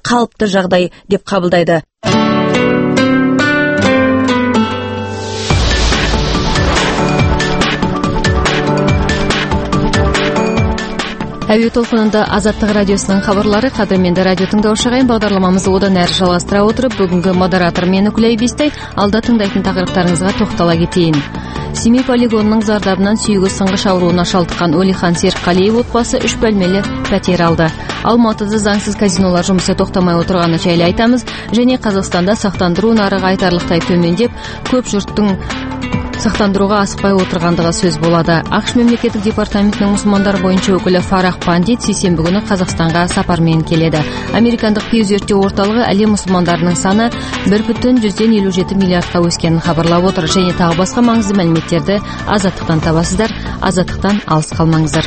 қалыпты жағдай деп қабылдайды. Әуе толқынында Азаттық радиосының хабарлары. Қадірменді радио тыңдаушы ағайын, бағдарламамызды одан әрі жалғастыра отырып, бүгінгі модератор мен Үкілей Бестай алда тыңдайтын тақырыптарыңызға тоқтала кетейін. Семей полигонының зардабынан сүйегі сынғыш ауруына шалдыққан Олихан Серікқалиев отбасы 3 бөлмелі пәтер алды. Алматыда заңсыз казинолар жұмысы тоқтамай отырғаны жайлы айтамыз, және Қазақстанда сақтандыру нарығы айтарлықтай төмендеп, көп жұрттың сақтандыруға асықпай отырғандығы сөз болады. ақш мемлекеттік департаментінің мұсылмандар бойынша өкілі Фарах Пандит сейсенбі күні Қазақстанға сапармен келеді. Американдық Пью зерттеу орталығы әлем мұсылмандарының саны 1,157 миллиардқа өскенін хабарлап отыр, және тағы басқа маңызды мәліметтерді Азаттықтан табасыздар. Азаттықтан алыс қалмаңыздар.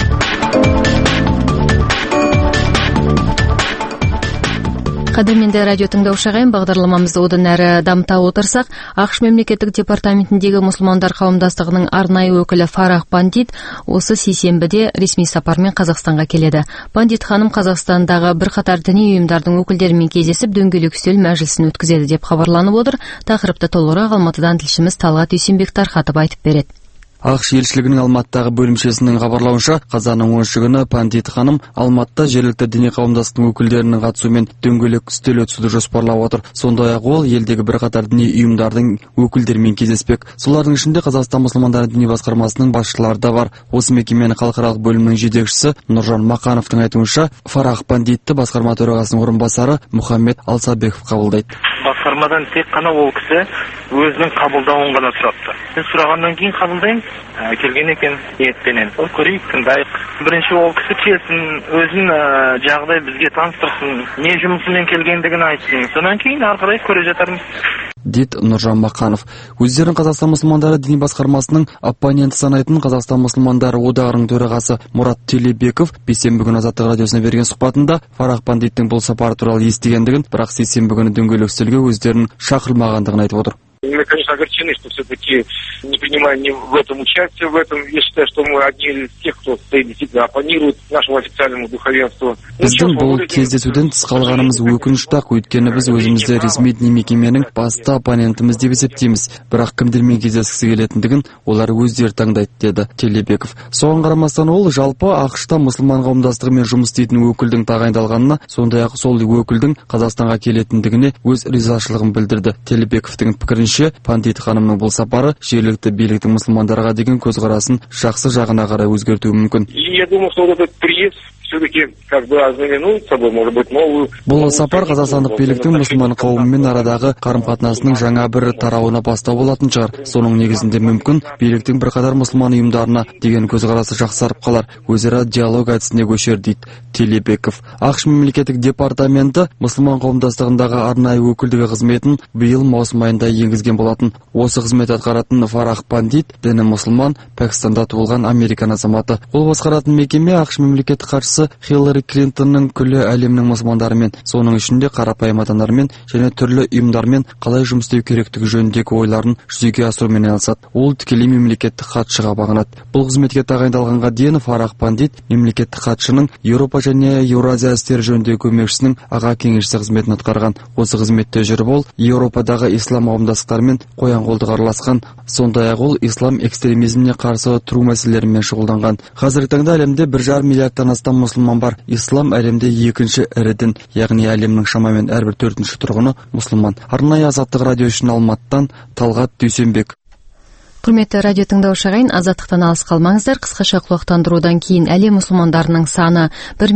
Қадірменді радио тыңдаушы ағайын, бағдарламамызды одан әрі дамыта отырсақ, ақш мемлекеттік департаментіндегі мұсылмандар қауымдастығының арнайы өкілі Фарах Пандит осы сейсенбіде ресми сапармен Қазақстанға келеді. Пандит ханым Қазақстандағы бірқатар діни ұйымдардың өкілдерімен кездесіп, дөңгелек үстел мәжілісін өткізеді деп хабарланып отыр. Тақырыпты толығырақ Алматыдан тілшіміз Талғат Дүйсенбек тарқатып айтып береді. ақш елшілігінің Алматыдағы бөлімшесінің хабарлауынша, қазанның 10 күні Пандит ханым Алматыда жергілікті діни қауымдастықтың өкілдерінің қатысуымен дөңгелек үстел өткізуді жоспарлап отыр. Сондай-ақ ол елдегі бірқатар діни ұйымдардың өкілдерімен кездеспек. Солардың ішінде Қазақстан мұсылмандары діни басқармасының басшылары да бар. Осы мекеменің халықаралық бөлімінің жетекшісі Нұржан Мақановтың айтуынша, Фарах Пандитті басқарма төрағасының орынбасары Мұхаммед Алсабеков қабылдайды. Басқармадан тек қана ол кісі өзінің қабылдауын ғана сұрапты. Мен сұрағаннан кейін қабылдаймын, келген екен ниетпенен. Көрейік, тыңдайық. Бірінші ол кісі келсін, өзін жағдай бізге таныстырсын, не жұмысымен келгендігін айтсын. Сонан кейін ары қарай көре жатармыз, дейді Нұржан Мақанов. Өздерін Қазақстан мұсылмандары діни басқармасының оппоненті санайтын Қазақстан мұсылмандары одағының төрағасы Мұрат Телебеков бейсенбі күні Азаттық радиосына берген сұхбатында Фарах Пандиттің бұл сапары туралы естігендігін, бірақ сейсенбі күні дөңгелек үстелге өздерінің шақырылмағандығын айтып отыр. Мы, конечно, огорчены, что все-таки не принимаем ни в этом участие, в этом. Я считаю, что мы одни из тех, кто стоит действительно оппонирует нашему официальному духовенству. Біздің бұл кездесуден тыс қалғанымыз өкінішті, өйткені біз өзімізді ресми діни мекеменің басты оппонентіміз деп есептейміз. Бірақ кімдермен кездескісі келетіндігін олар өздері таңдайды, деді Телебеков. Соған қарамастан ол жалпы ақшта мұсылман қауымдастығымен жұмыс істейтін өкілдің тағайындалғанына, сондай-ақ сол өкілдің Қазақстанға келетіндігіне өз ризашылығын білдірді. Телебековтің пікірінше, Пандит ханымның бұл сапары жергілікті биліктің мұсылмандарға деген көзқарасын жақсы жағына қарай өзгертуі мүмкін. Я думаю, что этот приезд все-таки как бы ознаменует собой, может быть, новую... Бұл сапар қазақстандық биліктің мұсылман қауымымен арадағы қарым-қатынасының жаңа бір тарауына бастау болатын шығар. Соның негізінде мүмкін биліктің бірқатар мұсылман ұйымдарына деген көзқарасы жақсарып қалар, өзара диалог әдісіне көшер, дейді Телебеков. ақш мемлекеттік департаменті мұсылман қауымдастығындағы арнайы өкілдігі қызметін биыл маусым айында енгізген болатын. Осы қызмет атқаратын Фарах Пандит діні мұсылман, Пәкістанда туылған американ азаматы. Ол басқаратын мекеме ақш мемлекеттік хатшысы Хиллари Клинтонның күллі әлемнің мұсылмандарымен, соның ішінде қарапайым адамдармен және түрлі ұйымдармен қалай жұмыс істеу керектігі жөніндегі ойларын жүзеге асырумен айналысады. Ол тікелей мемлекеттік хатшыға бағынады. Бұл қызметке тағайындалғанға дейін Фарах Пандит мемлекеттік хатшының Еуропа және Еуразия істері жөніндегі көмекшісінің аға кеңесшісі қызметін атқарған. Осы қызметте жүріп ол Еуропадағы ислам қауымдастықтарымен қоян-қолтық араласқан, сондай-ақ ол ислам экстремизміне қарсы тұру мәселелерімен шұғылданған. Қазіргі таңда әлемде 1,5 миллиардтан астам мұсылман бар. Ислам әлемде екінші ірі дін, яғни әлемнің шамамен әрбір 4-ші тұрғыны мұсылман. Арнайы Азаттық радио үшін Алматыдан Талғат Дүйсенбек. Құрметті радио тыңдаушы ағайын, Азаттықтан алыс қалмаңыздар. Қысқаша құлақтандырудан кейін әлем мұсылмандарының саны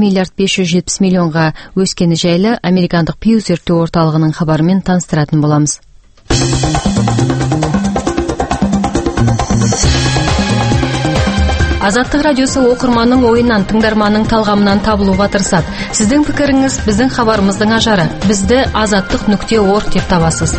1,570 миллионға өскені жайлы американдық Пью зерттеу орталығының хабарымен таныстыратын боламыз. Азаттық радиосы оқырманның ойынан, тыңдарманның талғамынан табылуға тырысады. Сіздің пікіріңіз біздің хабарымыздың ажары. Бізді azаттық.org деп табасыз.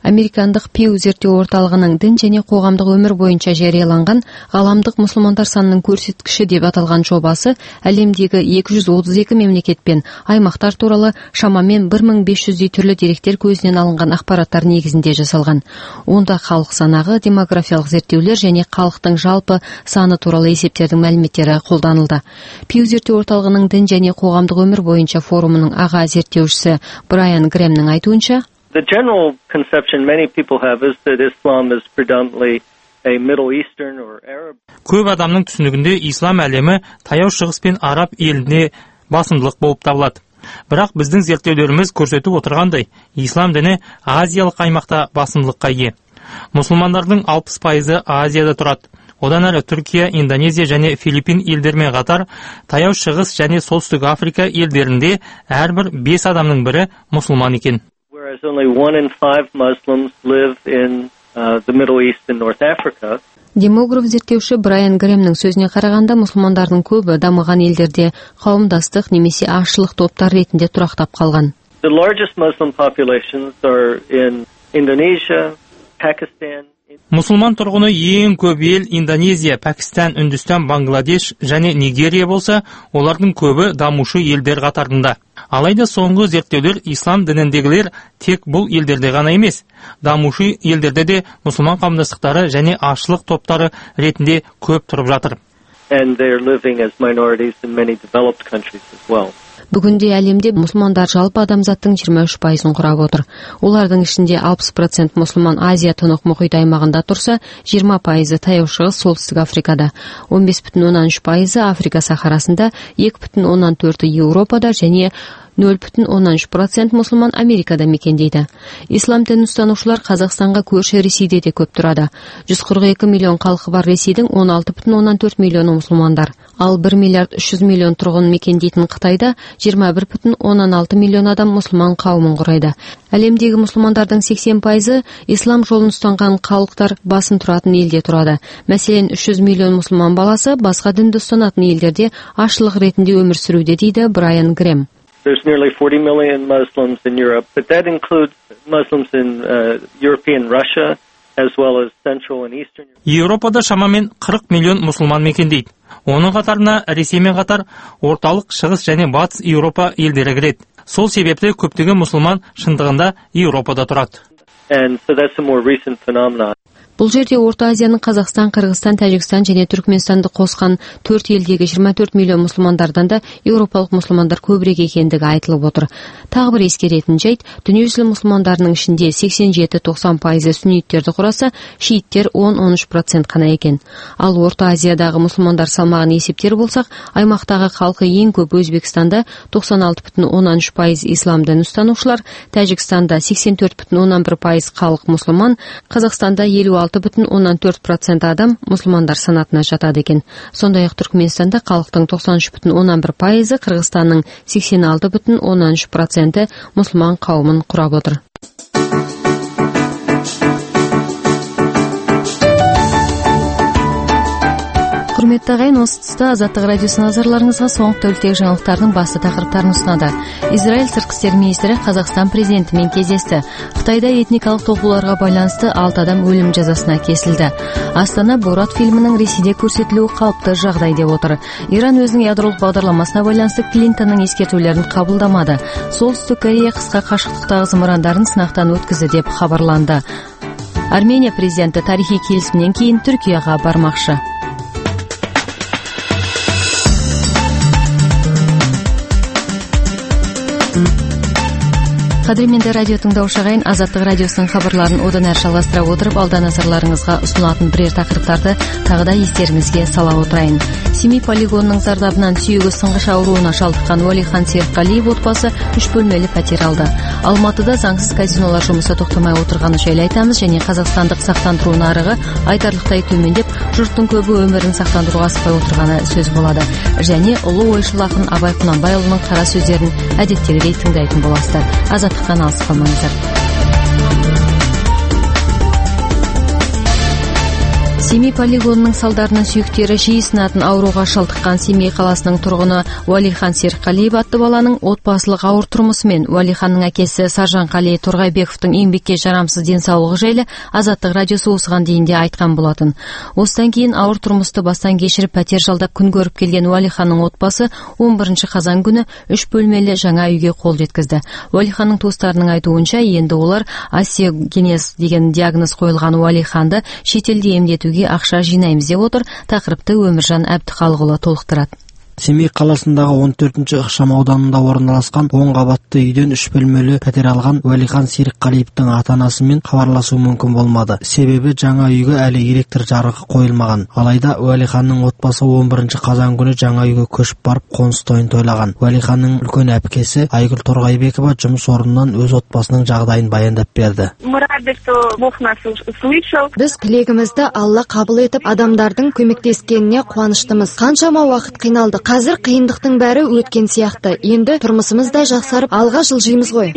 Американдық Пью зерттеу орталығының дін және қоғамдық өмір бойынша жарияланған ғаламдық мұсылмандар санының көрсеткіші деп аталған жобасы әлемдегі 232 мемлекет пен аймақтар туралы шамамен 1500 түрлі деректер көзінен алынған ақпараттар негізінде жасалған. Онда халық санағы, демографиялық зерттеулер және халықтың жалпы саны туралы есептердің мәліметтері қолданылды. Пью зерттеу орталығының дін және қоғамдық өмір бойынша форумының аға зерттеушісі Брайан Грэмнің айтуынша, The general conception many people have is that Islam is predominantly a Middle Eastern or Arab. Көп адамның түсінігінде ислам әлемі таяу шығыс пен араб еліне басымдылық болып табылады. Бірақ біздің зерттеулеріміз көрсетіп отырғандай, ислам діні Азиялық аймақта басымдылыққа ие. Мұсылмандардың 60% Азияда тұрады. Одан әрі Түркия, Индонезия және Филиппин елдермен қатар таяу шығыс және солтүстік Африка елдерінде әрбір 5 адамның бірі мұсылман екен. Whereas only 1 in 5 Muslims live in the Middle East and North Africa. Демограф зерттеуші Брайан Грэмнің сөзіне қарағанда, мұсылмандардың көбі дамыған елдерде қауымдастық немесе азшылық топтар ретінде тұрақтап қалған. The largest Muslim populations are in Indonesia, Pakistan. Мұсылман тұрғыны ең көп ел Индонезия, Пәкістан, Үндістан, Бангладеш және Нигерия болса, олардың көбі дамушы елдер қатарында. Алайда соңғы зерттеулер ислам дініндегілер тек бұл елдерде ғана емес, дамушы елдерде де мұсылман қауымдастықтары және азшылық топтары ретінде көп тұрып жатыр. And they are living as minorities in many developed countries as well. Бүгінде әлемде мұсылмандар жалпы адамзаттың 23%-ын құрап отыр. Олардың ішінде 60% мұсылман Азия тынық мұхит аймағында тұрса, 20% таяу шығыс солтүстік Африкада, 15,13% Африка сахарасында, 2,4% Еуропада және 0,13% мұсылман Америкада мекендейді. Ислам дін ұстанушылар Қазақстанға көрші Ресейде де көп тұрады. 142 миллион халқы бар Ресейдің 16,4 миллионы мұсылмандар. Ал 1 миллиард 300 миллион тұрғын мекендейтін Қытайда 21,16 миллион адам мұсылман қауымын құрайды. Әлемдегі мұсылмандардың 80% ислам жолын ұстанған халықтар басым тұратын елде тұрады. Мәселен, 300 миллион мұсылман баласы басқа дінді ұстанатын елдерде азшылық ретінде өмір сүруде, дейді Брайан Грэм. There's nearly 40 million Muslims in Europe, but that includes Muslims in European Russia, as well as Central and Eastern Europe. Еуропада шамамен 40 миллион мұсылман мекендейді. Оның қатарына Ресеймен қатар орталық, шығыс және батыс Еуропа елдері кіреді. Сол себепті көптеген мұсылман шындығында Еуропада тұрады. And so that's a more recent phenomenon. Бұл жерде Орта Азияның Қазақстан, Қырғызстан, Тәжікстан және Түркменстанды қосқан 4 елдегі 24 миллион мұсылмандардан да еуропалық мұсылмандар көбірек екендігі айтылып отыр. Тағы бір ескеретін жайт, дүниежүзілік мұсылмандарының ішінде 87-90% сүнниттерді құраса, шииттер 10-13% қана екен. Ал Орта Азиядағы мұсылмандар салмағын есептер болсақ, аймақтағы халқы ең көп Өзбекстанда 96,13% ислам дін ұстанушылар, Тәжікстанда 84,11% халық мұсылман, Қазақстанда 56,14% адам мұсылмандар санатына жатады екен. Сондай-ақ Түркменстанда халықтың 93,11%, Қырғызстанның 86,13% мұсылман қауымын құрап отыр. Құрметті ағайын, осы тұста Азаттық радиосы назарларыңызға соңғы тәуліктегі жаңалықтардың басты тақырыптарын ұсынады. Израиль сыртқы істер министрі Қазақстан президентімен кездесті. Қытайда этникалық толқуларға байланысты 6 адам өлім жазасына кесілді. Астана Борат фильмінің Ресейде көрсетілуі қалыпты жағдай деп отыр. Иран өзінің ядролық бағдарламасына байланысты Клинтонның ескертулерін қабылдамады. Солтүстік Корея қысқа қашықтықтағы зымырандарын сынақтан өткізді деп хабарланды. Армения президенті тарихи келісімнен кейін Түркияға бармақшы. Қадірменді радио тыңдаушы ағайын, Азаттық радиосының хабарларын одан әрі жалғастыра отырып, алда назарларыңызға ұсынылатын бірер тақырыптарды тағы да естеріңізге сала отырайын. Семей полигонының зардабынан сүйегі сынғыш ауруына шалдыққан Уәлихан Серікқалиев отбасы 3 бөлмелі пәтер алды. Алматыда заңсыз казинолар жұмысы тоқтамай отырғаны жайлы айтамыз, және қазақстандық сақтандыру нарығы айтарлықтай төмендеп, жұрттың көбі өмірін сақтандыруға асықпай отырғаны сөз болады. Және ұлы ойшыл ақын Абай Құнанбайұлының қара сөздерін әдеттегідей тыңдайтын боласыздар. Азаттықтан алыс қалмаңыздар. Семей полигонының салдарынан сүйектері жиі сынатын ауруға шалдыққан Семей қаласының тұрғыны Уалихан Серікқалиев атты баланың отбасылық ауыр тұрмысы мен Уалиханның әкесі Саржанқали Торғайбековтың еңбекке жарамсыз денсаулығы жайлы Азаттық радиосы осыған дейін де айтқан болатын. Осыдан кейін ауыр тұрмысты бастан кешіріп пәтер жалдап күн көріп келген Уалиханның отбасы 11 қазан күні 3 бөлмелі жаңа үйге қол жеткізді. Уалиханның туыстарының айтуынша, енді олар остеогенез деген диагноз қойылған Уалиханды шетелде емдетуге ақша жинаймыз деп отыр. Тақырыпты Өміржан Әбдіхалықұлы толықтырады. Семей қаласындағы 14-ші ықшам ауданында орналасқан 10 қабатты үйден 3 бөлмелі пәтер алған Уалихан Серікқалиевтің ата-анасымен хабарласу мүмкін болмады. Себебі жаңа үйге әлі электр жарығы қойылмаған. Алайда Уалиханның отбасы 11 қазан күні жаңа үйге көшіп барып қоныс тойын тойлаған. Уалиханның үлкен әпкесі Айгүл Торғайбекова жұмыс орнынан өз отбасының жағдайын баяндап берді. Біз тілегімізді Алла қабыл етіп, адамдардың көмектескеніне қуаныштымыз. Қаншама уақыт қиналдық. Қазір қиындықтың бәрі өткен сияқты. Енді тұрмысымыз да жақсарып, алға жылжимыз ғой.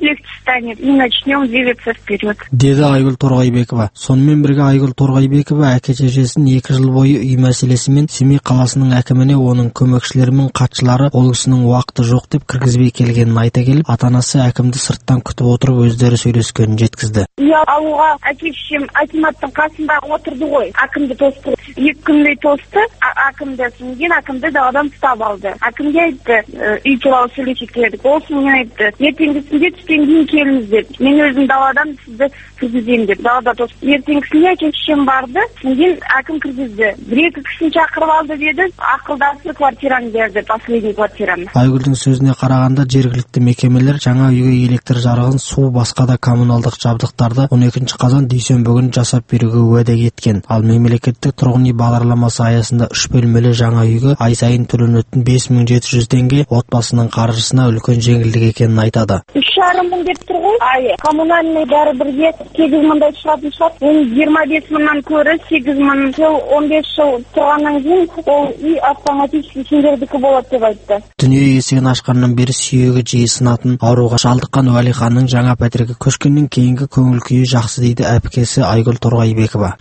Деді Айгүл Торғайбекова. Сонымен бірге Айгүл Торғайбекова әке-шешесін 2 жыл бойы үй мәселесімен Семей қаласының әкіміне, оның көмекшілері мен хатшылары ол кісінің уақыты жоқ деп кіргізбей келгенін айта келіп, ата-анасы әкімді сырттан күтіп отырып өздері сөйлескенін жеткізді. Алуға әке-шешем акиматтың қасында отырды ғой. Әкімді тосты. 2 күндей тосты. Әкімді сүнген, әкімді даладан ұстап алды. Әкімге айтты, үй туралы сөйлесек дедік. Ол мен айтты, ертеңгісінде түстен кейін келіңіз деп. Мен өзім даладан сізді кіргіземін деп. Далада тосып. Ертеңгісінде әке-шешем барды. Содан әкім кіргізді. 1-2 кісіні шақырып алды деді. Ақылдасы квартираны берді, последний квартираны. Айгүлдің сөзіне қарағанда, жергілікті мекемелер жаңа үйге электр жарығын, су, басқа да коммуналдық жабдықтарды 12 қазан дүйсенбі күні жасап беруге уәде еткен. Ал мемлекеттік тұрғын үй бағдарламасы аясында 3 бөлмелі жаңа үйге ай сайын төленетін 5700 теңге отбасының қаржысына үлкен жеңілдік екенін айтады. 3,5 мың деп тұр ғой. Ай, коммунальный бәрі бірге 8 мыңдай шығатын шығар. 25 мыңнан көрі 8 мың жыл, 15 жыл тұрғаннан кейін ол үй автоматически сендердікі болады деп айтты. Дүние есігін ашқаннан бері сүйегі жиі сынатын ауруға шалдыққан Уалиханның жаңа пәтерге көшкеннен кейінгі көңіл күйі жақсы дейді әпкесі Айгүл Торғайбекова.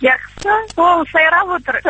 Ол сайрап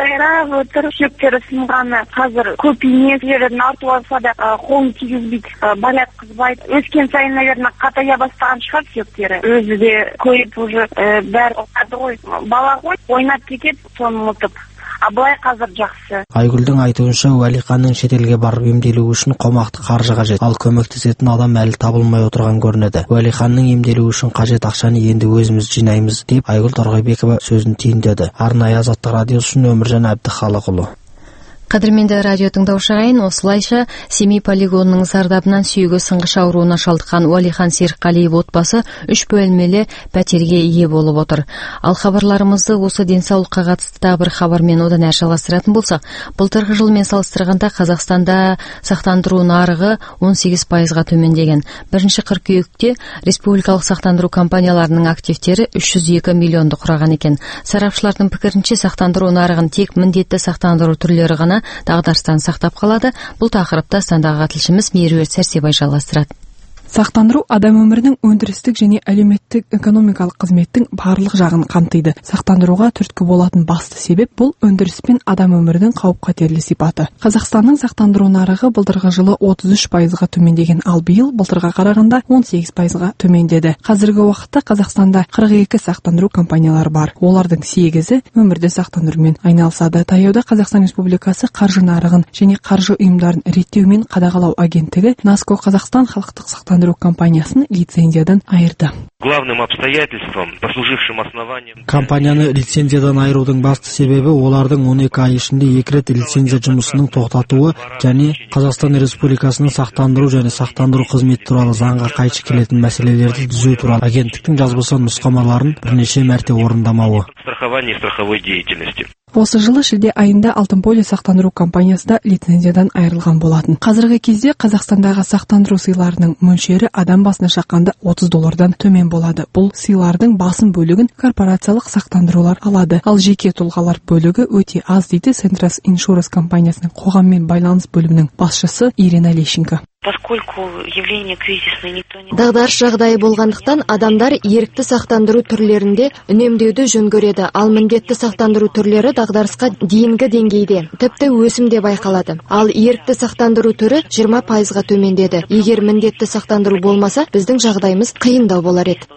отыр, сүйектері сынғаны. Қазір көп емес, жерден артып алса да қолын тигізбейді, балят қызбайды. Өскен сайын, наверное, қатая бастаған шығар сүйектері. Өзі де көйіп уже бәрі оқады ғой. Бала ғой, ойнап кетеді, соны ұмытып. Былай қазір жақсы. Айгүлдің айтуынша, Уалиханның шетелге барып емделуі үшін қомақты қаржы қажет. Ал көмектесетін адам әлі табылмай отырған көрінеді. Уалиханның емделуі үшін қажет ақшаны енді өзіміз жинаймыз деп Айгүл Торғайбекова сөзін түйіндеді. Арнайы Азаттық радиосы үшін Өміржан Әбдіхалықұлы. Қадірменді радио тыңдаушы ағайын, осылайша Семей полигонының зардабынан сүйегі сынғыш ауруына шалдыққан Уалихан Серікқалиев отбасы 3 бөлмелі пәтерге ие болып отыр. Ал хабарларымызды осы денсаулыққа қатысты тағы бір хабармен одан әрі жалғастыратын болсақ, былтырғы жылмен салыстырғанда Қазақстанда сақтандыру нарығы 18%-ға төмендеген. 1 қыркүйекте республикалық сақтандыру компанияларының активтері 302 миллионды құраған екен. Сарапшылардың пікірінше, сақтандыру нарығын тек міндетті сақтандыру түрлері ғана дағдарыстан сақтап қалады. Бұл тақырыпта Астанадағы тілшіміз Меруерт Сәрсебай жалғастырады. Сақтандыру адам өмірінің өндірістік және әлеуметтік экономикалық қызметтің барлық жағын қамтиды. Сақтандыруға түрткі болатын басты себеп бұл өндіріс пен адам өмірінің қауіп-қатерлі сипаты. Қазақстанның сақтандыру нарығы былтырғы жылы 33%-ға төмендеген, ал биыл былтырға қарағанда 18%-ға төмендеді. Қазіргі уақытта Қазақстанда 42 сақтандыру компаниялары бар. Олардың 8-і өмірді сақтандырумен айналысады. Таяуда Қазақстан Республикасы қаржы нарығын және қаржы ұйымдарын реттеу мен қадағалау агенттігі Наско Қазақстан халықтық сақтандыру компаниясын лицензиядан айырды. Главным обстоятельством, послужившим основанием... Компанияны лицензиядан айырудың басты себебі олардың 12 ай ішінде 2 рет лицензия жұмысының тоқтатуы және Қазақстан Республикасының сақтандыру және сақтандыру қызметі туралы заңға қайшы келетін мәселелерді түзеу туралы агенттіктің жазбаша нұсқамаларын бірнеше мәрте орындамауы. Страхование и страховой деятельности. Осы жылы шілде айында Алтын полис сақтандыру компаниясы да лицензиядан айырылған болатын. Қазіргі кезде Қазақстандағы сақтандыру сыйларының мөлшері адам басына шаққанда $30 төмен болады. Бұл сыйлардың басым бөлігін корпорациялық сақтандырулар алады, ал жеке тұлғалар бөлігі өте аз дейді Centras Insurance компаниясының қоғаммен байланыс бөлімінің басшысы Ирина Лещенко. Дағдарыс жағдайы болғандықтан адамдар ерікті сақтандыру түрлерінде үнемдеуді жөн көреді, ал міндетті сақтандыру түрлері дағдарысқа дейінгі деңгейде, тіпті өсімде байқалады. Ал ерікті сақтандыру түрі 20%-ға төмендеді. Егер міндетті сақтандыру болмаса, біздің жағдайымыз қиындау болар еді.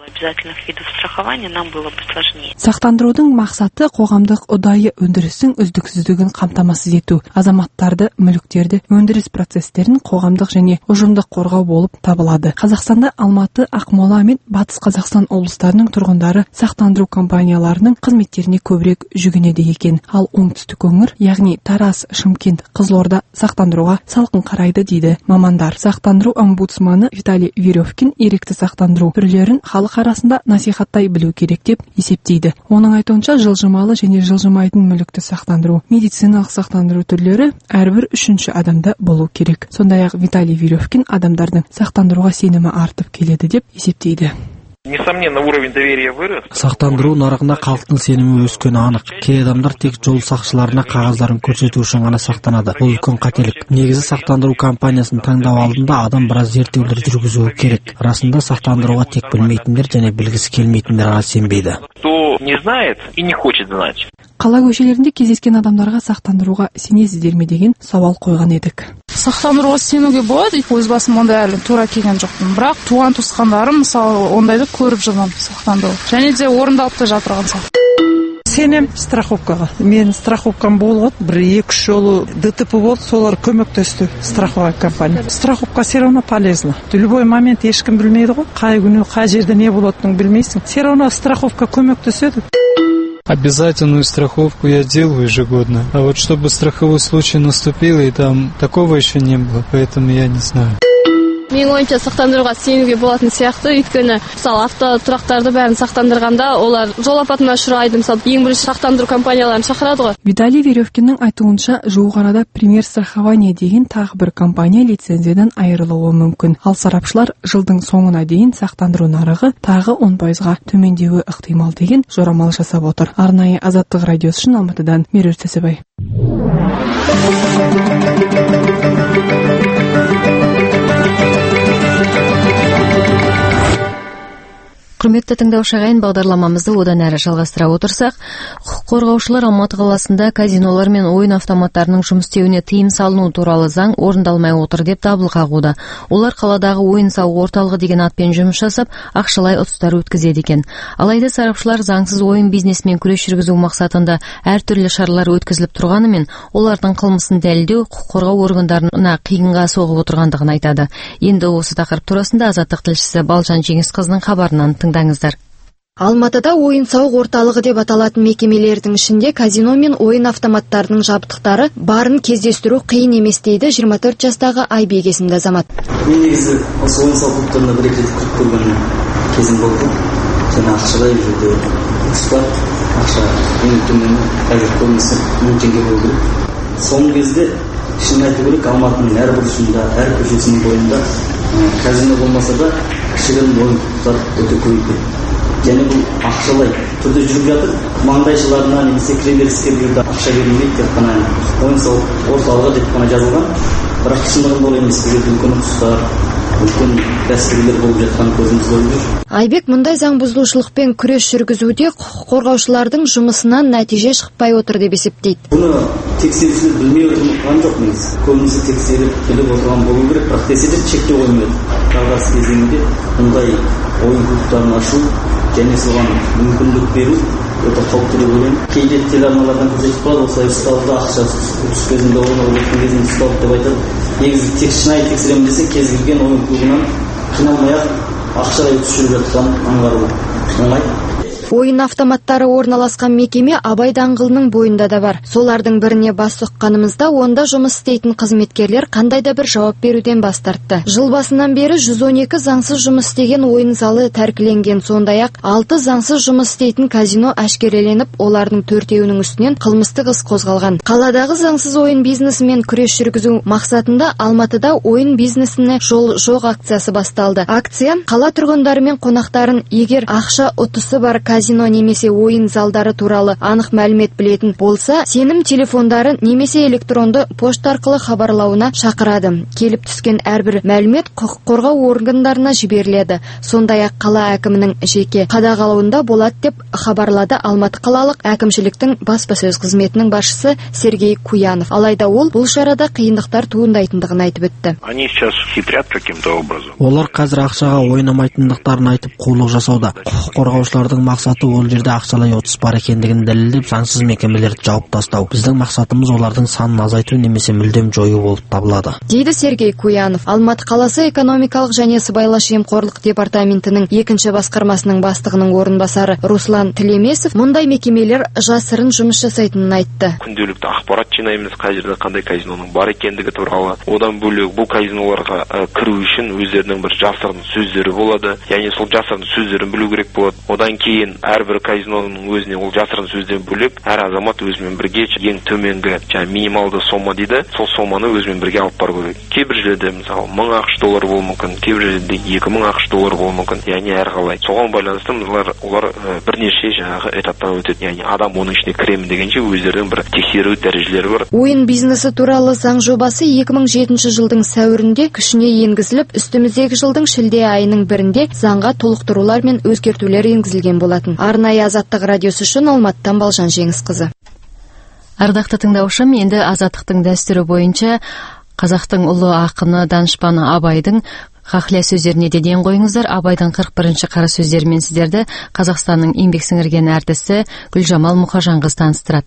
Сақтандырудың мақсаты қоғамдық ұдайы өндірістің үздіксіздігін қамтамасыз ету, азаматтарды, мүліктерді, өндіріс процестерін қоғамдық және ұжымдық қорғау болып табылады. Қазақстанда Алматы, Ақмола мен Батыс Қазақстан облыстарының тұрғындары сақтандыру компанияларының қызметтеріне көбірек жүгінеді екен. Ал оңтүстік өңір, яғни Тараз, Шымкент, Қызылорда сақтандыруға салқын қарайды дейді мамандар. Сақтандыру омбудсманы Виталий Веревкин ерікті сақтандыру түрлерін халық арасында насихаттай білу керек деп есептейді. Оның айтуынша жылжымалы және жылжымайтын мүлікті сақтандыру, медициналық сақтандыру түрлері әрбір үшінші адамда болу керек. Сондай-ақ Виталий Веревкин адамдардың сақтандыруға сенімі артып келеді деп есептейді. Несомненно, уровень доверия вырос. Сақтандыру нарығына халықтың сенімі өскені анық. Кей адамдар тек жол сақшыларына қағаздарын көрсету үшін ғана сақтанады. Бұл үлкен қателік. Негізі сақтандыру компаниясын таңдау алдында адам біраз зерттеулер жүргізуі керек. Расында сақтандыруға тек білмейтіндер және білгісі келмейтіндер ғана сенбейді. Кто не знает и не хочет знать. Қала көшелерінде кездескен адамдарға сақтандыруға сенесіздер ме деген сауал қойған едік. Сақтандыруға сенуге болады, өз басым ондай әлі тура келген жоқпын. Бірақ туған туысқандарым мысалы ондайды көріп жүрмін сақтандыру. Және де орындалып та жатырған сияқты. Сенем страховкаға. Мен страховкам болған, бір 2-3 жолы ДТП болды, солар көмектесті страховка компания. Страховка все равно полезна. В любой момент ешкім білмейді ғой, қай күні, қай жерде не болатынын білмейсің. Все равно страховка көмектеседі. Обязательную страховку я делаю ежегодно. А вот чтобы страховой случай наступил, и там такого еще не было, поэтому я не знаю. Менің ойымша сақтандыруға сенуге болатын сияқты, өйткені мысалы автотұрақтарды бәрін сақтандырғанда олар жол апатына ұшырайды, мысалы ең бірінші сақтандыру компанияларын шақырады ғой. Виталий Веревкиннің айтуынша жуық арада Премьер страхование деген тағы бір компания лицензиядан айырылуы мүмкін. Ал сарапшылар жылдың соңына дейін сақтандыру нарығы тағы 10%-ға төмендеуі ықтимал деген жорамал жасап отыр. Арнайы Азаттық радиосы үшін Алматыдан Меруерт Сәсебай. Құрметті тыңдаушы ағайын, бағдарламамызды одан әрі жалғастыра отырсақ, құқық қорғаушылар Алматы қаласында казинолар мен ойын автоматтарының жұмыс істеуіне тыйым салыну туралы заң орындалмай отыр деп дабыл қағуда. Олар қаладағы ойын-сауық орталығы деген атпен жұмыс жасап, ақшалай ұтыстар өткізеді екен. Алайда сарапшылар заңсыз ойын бизнесімен күрес жүргізу мақсатында әртүрлі шаралар өткізіліп тұрғанымен, олардың қылмысын дәлелдеу құқық қорғау органдарына қиынға соғып отырғандығын айтады. Енді осы тақырып турасында Азаттық тілшісі Балжан Жеңісқызының хабарынан тыңдаңыздар. Алматыда ойын-сауық орталығы деп аталатын мекемелердің ішінде казино мен ойын автоматтарының жабдықтары барын кездестіру қиын емес дейді 24 жастағы Айбек есімді азамат. Мен негізі осы ойын-сауық клубтарына бір рет кіріп көрген кезім болды. Және ақшалай жерде ұстап, ақша ең төмені қазір көбінесе 1000 теңге болды. Соңғы кезде шын айту керек, Алматының әр бұрышында, әр көшесінің бойында казино болмаса да кішігірім ойын клубтар өте көбейіп. Және бұл ақшалай түрде жүріп жатыр. Маңдайшыларына немесе кіреберіскерлерді ақша берілмейді, тек қана ойын-сауық орталығы деп қана жазылған. Бірақ шындығында ол емес, үлкен ұтыстар, үлкен дәстүрлер болып жатқан көзіміз көріп жүр. Айбек мұндай заң бұзушылықпен күрес жүргізуде құқық қорғаушылардың жұмысынан нәтиже шықпай отыр деп есептейді. Бұны тексерушілер білмей отырған жоқ негіз. Көбінесе тексеріп біліп отырған болу керек, бірақ десе де шектеу қоймайды. Дағдарыс кезеңінде мұндай ойын клубтарын ашу және соған мүмкіндік беру өте қауіпті деп ойлаймын. Кейде телеарналардан көрсетіп қалады, осылай ұсталды, ақша ұтыс кезінде ойнап жатқан кезінде ұсталды деп айтады. Негізі тек шынайы тексеремін десе, кез келген ойын клубынан қиналмай-ақ ақшалай ұтыс жүріп жатқан аңғару оңай. Ойын автоматтары орналасқан мекеме Абай даңғылының бойында да бар. Солардың біріне бас сұққанымызда онда жұмыс істейтін қызметкерлер қандай да бір жауап беруден бас тартты. Жыл басынан бері 112 заңсыз жұмыс істеген ойын залы тәркіленген, сондай-ақ 6 заңсыз жұмыс істейтін казино әшкереленіп, олардың 4-еуінің үстінен қылмыстық іс қозғалған. Қаладағы заңсыз ойын бизнесімен күрес жүргізу мақсатында Алматыда ойын бизнесіне жол жоқ акциясы басталды. Акция қала тұрғындары мен қонақтарын егер ақша ұтысы бар казино немесе ойын залдары туралы анық мәлімет білетін болса, сенім телефондары немесе электронды пошта арқылы хабарлауына шақырады. Келіп түскен әрбір мәлімет құқық қорғау органдарына жіберіледі. Сондай-ақ қала әкімінің жеке қадағалауында болады деп хабарлады Алматы қалалық әкімшіліктің баспасөз қызметінің басшысы Сергей Куянов. Алайда ол бұл шарада қиындықтар туындайтындығын айтып өтті. Они сейчас хитрят каким-то образом. Олар қазір ақшаға ойнамайтындықтарын айтып қулық жасауда. Құқық қорғаушылардың мақсаты ол жерде ақшалай ұтыс бар екендігін дәлелдеп, заңсыз мекемелерді жауып тастау. Біздің мақсатымыз олардың санын азайту немесе мүлдем жою болып табылады, дейді Сергей Куянов. Алматы қаласы экономикалық және сыбайлас жемқорлық департаментінің екінші басқармасының бастығының орынбасары Руслан Тілемесов мұндай мекемелер жасырын жұмыс жасайтынын айтты. Күнделікті ақпарат жинаймыз, қай жерде қандай казиноның бар екендігі туралы. Одан бөлек бұл казиноларға кіру үшін өздерінің бір жасырын сөздері болады. Яғни сол жасырын сөздерін білу керек болады. Одан кейін әрбір казиноның өзіне ол жасырын сөзден бөлек әр азамат өзімен бірге ең төменгі минималды сома дейді, сол соманы өзімен бірге алып бару керек. Кейбір жерде мысалы 1000 ақш доллар болуы мүмкін, кейбір жерде 2000 ақш доллар болуы мүмкін. Яғни әрқалай. Соған байланысты олар бірнеше жаңағы этаптан өтеді. Яғни адам оның ішіне кіремін дегенше өздерінің бір тексеру дәрежелері бар. Ойын бизнесі туралы заң жобасы 2007 жылдың сәуірінде күшіне енгізіліп, үстіміздегі жылдың шілде айының 1-інде заңға толықтырулар мен өзгертулер енгізілген болатын. Арнайы Азаттық радиосы үшін Алматыдан Балжан Жеңісқызы. Ардақты тыңдаушым, енді Азаттықтың дәстүрі бойынша қазақтың ұлы ақыны данышпаны Абайдың хақлия сөздеріне де ден қойыңыздар. Абайдың 41-ші қара сөздерімен сіздерді Қазақстанның еңбек сіңірген әртісі Гүлжамал Мұхажанқызы таныстырады.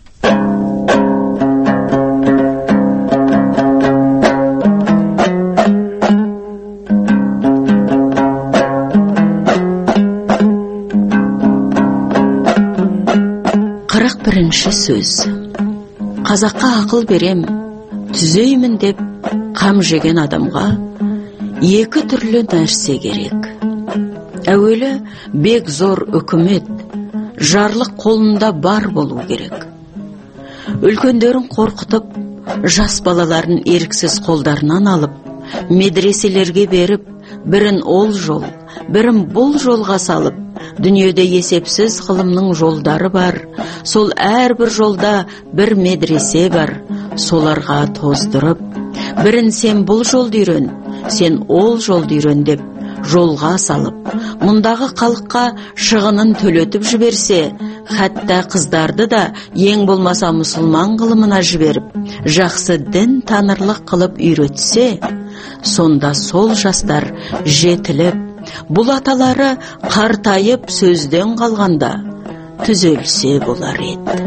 Бірінші сөз. Қазаққа ақыл берем, түзеймін деп қам жеген адамға екі түрлі нәрсе керек. Әуелі бек зор үкімет, жарлық қолында бар болу керек. Үлкендерін қорқытып, жас балаларын еріксіз қолдарынан алып, медреселерге беріп, бірін ол жол, бірін бұл жолға салып, дүниеде есепсіз ғылымның жолдары бар. Сол әрбір жолда бір медресе бар. Соларға тоздырып, бірін сен бұл жолды үйрен, сен ол жолды үйрен деп жолға салып, мұндағы халыққа шығынын төлетіп жіберсе, хәтта қыздарды да ең болмаса мұсылман ғылымына жіберіп, жақсы дін танырлық қылып үйретсе, сонда сол жастар жетіліп, бұл аталары қартайып сөзден қалғанда түзелсе болар еді.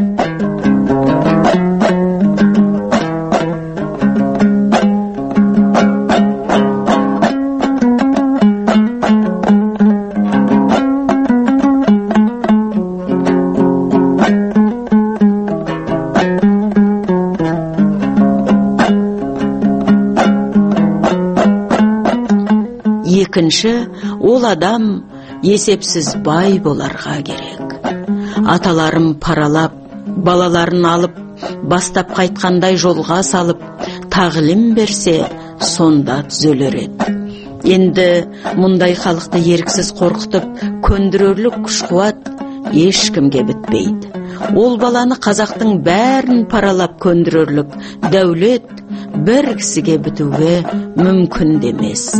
Екінші, ол адам есепсіз бай боларға керек. Аталарым паралап, балаларын алып, бастап қайтқандай жолға салып, тағлім берсе, сонда түзелер еді. Енді мұндай халықты еріксіз қорқытып, көндірерлік күш-қуат ешкімге бітпейді. Ол баланы қазақтың бәрін паралап көндірерлік дәулет бір кісіге бітуге мүмкін демес.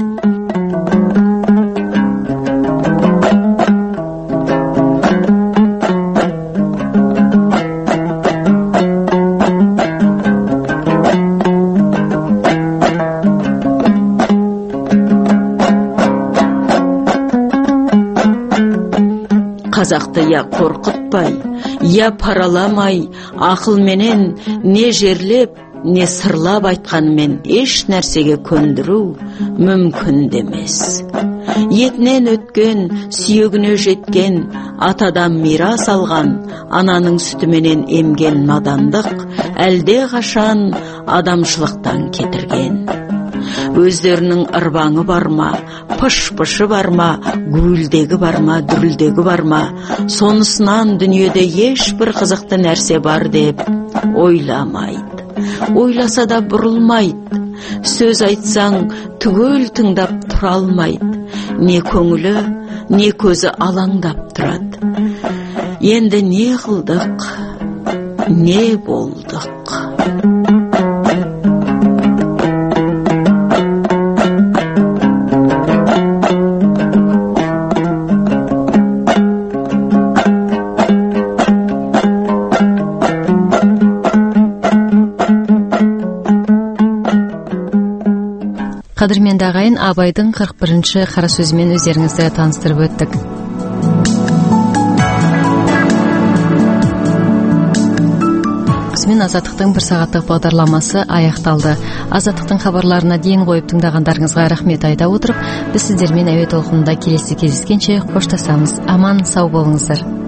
Қазақты я қорқытпай, я параламай, ақылменен не жерлеп, не сырлап айтқанмен еш нәрсеге көндіру мүмкін демес. Етінен өткен, сүйегіне жеткен, атадан мирас алған, ананың сүтіменен емген надандық, әлде қашан адамшылықтан кетірген. Өздерінің ырбаңы бар ма, пыш-пышы бар ма, гүлдегі бар ма, дүрілдегі бар ма, сонысынан дүниеде ешбір қызықты нәрсе бар деп ойламайды. Ойласа да бұрылмайды. Сөз айтсаң түгел тыңдап тұра алмайды. Не көңілі, не көзі алаңдап тұрады. Енді не қылдық, не болдық? Қадірменді ағайын, Абайдың 41-ші қара сөзімен өздеріңізді таныстырып өттік. Осымен Азаттықтың бір сағаттық бағдарламасы аяқталды. Азаттықтың хабарларына дейін қойып тыңдағандарыңызға рахмет айта отырып, біз сіздермен әуе толқынында келесі кездескенше қоштасамыз. Аман сау болыңыздар.